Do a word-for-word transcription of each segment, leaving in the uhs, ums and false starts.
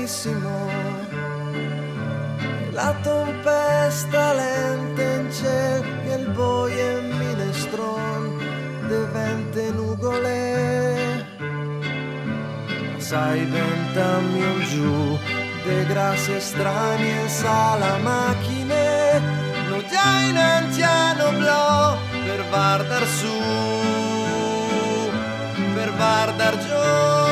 pianissimo, e la tempesta lenta in ciel che il boi e minestron divente nugole. Ma sai vent'anni giù de grasse strane sa la macchine, no già in anziano blu per guardar su, per guardar giù.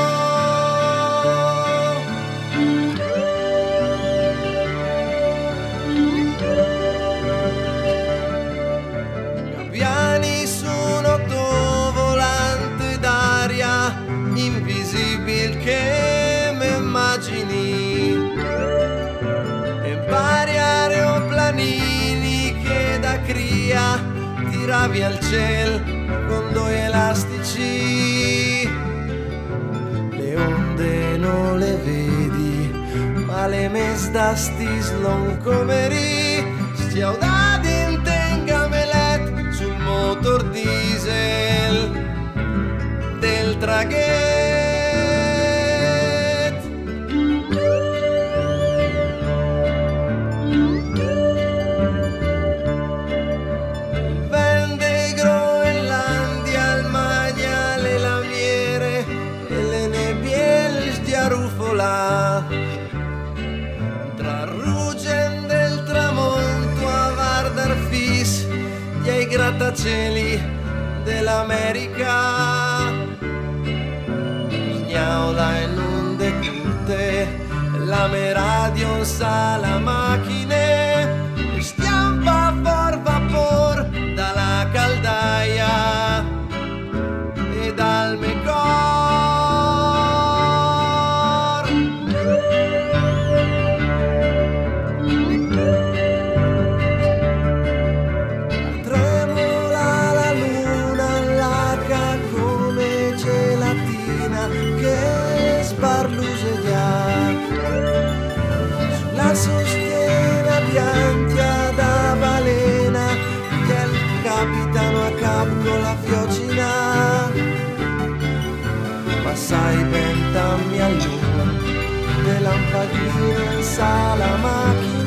Piani su un volante d'aria invisibile che mi immagini, e vari aeroplanini che da cria tiravi al cielo con due elastici. Le onde non le vedi, ma le mes da sti sloncomeri stiaudati in tengamelet sul motor diesel del traghetto. Vende Groenlandia, il maiale, le lamiere e le nebbies di Arufola, tra Rugen del tramonto a Vardar Fis e ai grattacieli dell'America. Gnaula e non decute, la me radio sa la macchine, e stiampa for vapor dalla caldaia e dal mecor. Tremola la luna, l'aca come gelatina che sbarluseglia sulla sostiene piantia da balena che il capitano a capo con la fiocina. Ma sai vent'anni a luna, le lampadine in sala macchina